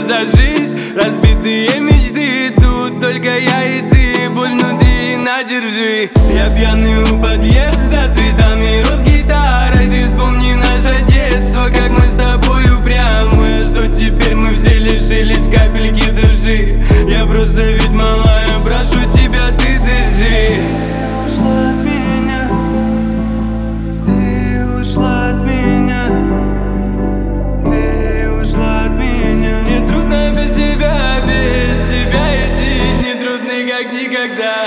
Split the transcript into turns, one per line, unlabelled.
за жизнь, разбитые мечты. Тут только я и ты, боль внутри, на, держи. Я пьяный у подъезда, с цветами роз гитарой. Ты вспомни наше детство, как мы с тобой упрямы. Что теперь мы все лишились капельки души. Я просто ведь малая, прошу тебя, ты дыши. Ушла от меня, ты ушла от меня, ты ушла от меня. Мне трудно без тебя идти, дни трудны как никогда.